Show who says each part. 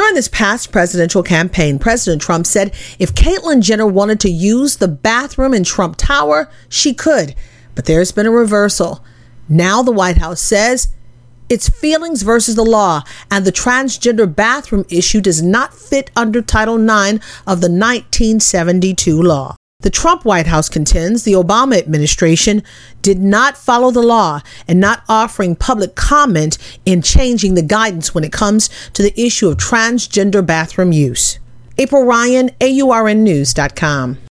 Speaker 1: During this past presidential campaign, President Trump said if Caitlyn Jenner wanted to use the bathroom in Trump Tower, she could. But there's been a reversal. Now the White House says it's feelings versus the law, and the transgender bathroom issue does not fit under Title IX of the 1972 law. The Trump White House contends the Obama administration did not follow the law and not offering public comment in changing the guidance when it comes to the issue of transgender bathroom use. April Ryan, AURNnews.com.